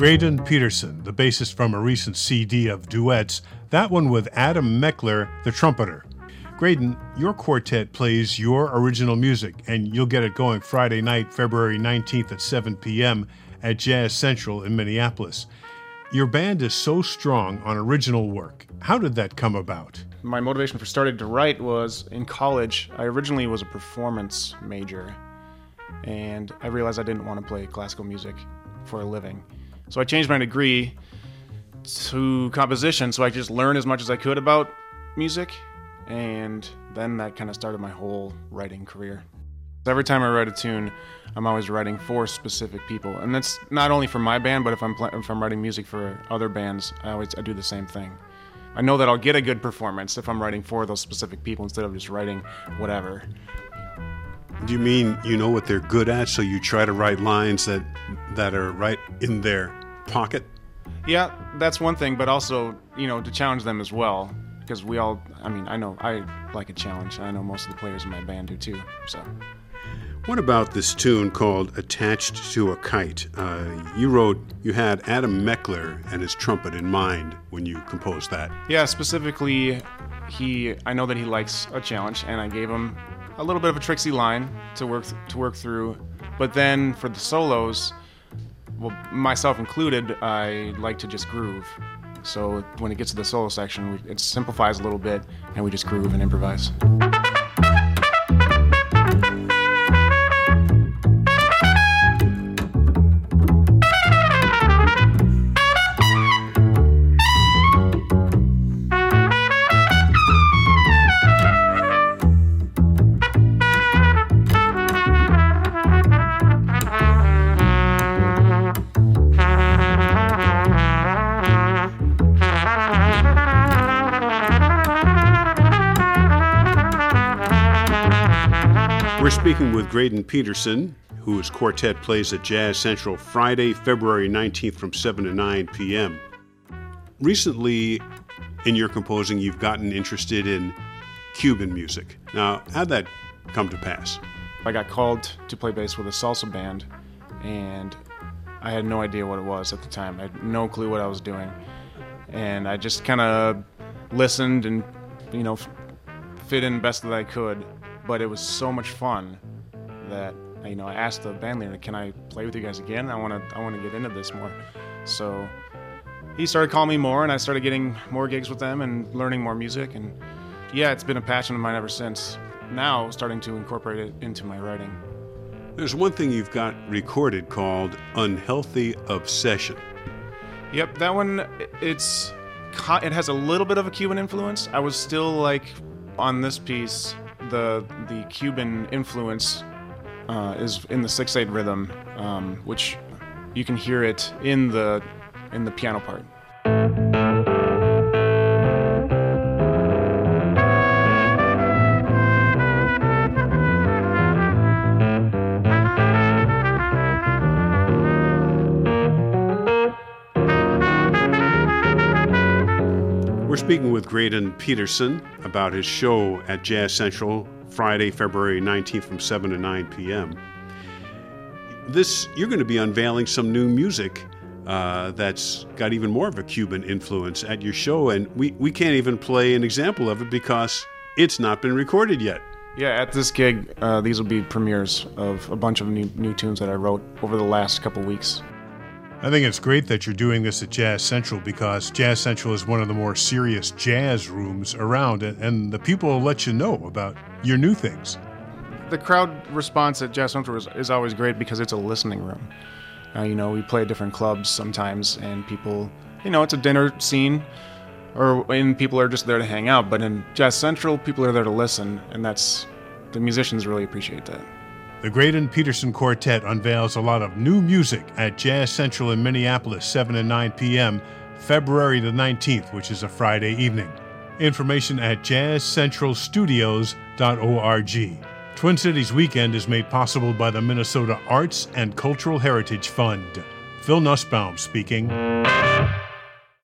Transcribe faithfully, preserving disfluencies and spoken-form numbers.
Graydon Peterson, the bassist from a recent C D of duets, that one with Adam Meckler, the trumpeter. Graydon, your quartet plays your original music, and you'll get it going Friday night, February nineteenth at seven p.m. at Jazz Central in Minneapolis. Your band is so strong on original work. How did that come about? My motivation for starting to write was in college. I originally was a performance major, and I realized I didn't want to play classical music for a living. So I changed my degree to composition so I could just learn as much as I could about music, and then that kind of started my whole writing career. Every time I write a tune, I'm always writing for specific people, and that's not only for my band, but if I'm pl- if I'm writing music for other bands, I always I do the same thing. I know that I'll get a good performance if I'm writing for those specific people instead of just writing whatever. Do you mean you know what they're good at, so you try to write lines that that are right in their pocket? Yeah, that's one thing, but also, you know, to challenge them as well, because we all, I mean, I know I like a challenge, and I know most of the players in my band do too, so. What about this tune called Attached to a Kite? Uh, you wrote, you had Adam Meckler and his trumpet in mind when you composed that. Yeah, specifically, he, I know that he likes a challenge, and I gave him a little bit of a tricksy line to work th- to work through. But then for the solos, well, myself included, I like to just groove. So when it gets to the solo section, it simplifies a little bit, and we just groove and improvise. We're speaking with Graydon Peterson, whose quartet plays at Jazz Central Friday, February nineteenth from seven to nine p.m. Recently, in your composing, you've gotten interested in Cuban music. Now, how'd that come to pass? I got called to play bass with a salsa band, and I had no idea what it was at the time. I had no clue what I was doing. And I just kind of listened and, you know, fit in best that I could. But it was so much fun that, you know, I asked the band leader, "Can I play with you guys again? I want to I want to get into this more." So he started calling me more, and I started getting more gigs with them and learning more music. And yeah, it's been a passion of mine ever since. Now, starting to incorporate it into my writing. There's one thing you've got recorded called Unhealthy Obsession. Yep, that one, it's it has a little bit of a Cuban influence. I was still like, on this piece, the the Cuban influence uh, is in the six eight rhythm, um, which you can hear it in the in the piano part. We're speaking with Graydon Peterson about his show at Jazz Central Friday, February nineteenth from seven to nine p.m. This, you're going to be unveiling some new music uh, that's got even more of a Cuban influence at your show, and we, we can't even play an example of it because it's not been recorded yet. Yeah, at this gig, uh, these will be premieres of a bunch of new, new tunes that I wrote over the last couple weeks. I think it's great that you're doing this at Jazz Central because Jazz Central is one of the more serious jazz rooms around, and, and the people will let you know about your new things. The crowd response at Jazz Central is, is always great because it's a listening room. Uh, you know, we play at different clubs sometimes, and people, you know, it's a dinner scene, or and people are just there to hang out. But in Jazz Central, people are there to listen, and that's, the musicians really appreciate that. The Graydon Peterson Quartet unveils a lot of new music at Jazz Central in Minneapolis, seven to nine p.m., February the nineteenth, which is a Friday evening. Information at jazz central studios dot org. Twin Cities Weekend is made possible by the Minnesota Arts and Cultural Heritage Fund. Phil Nussbaum speaking.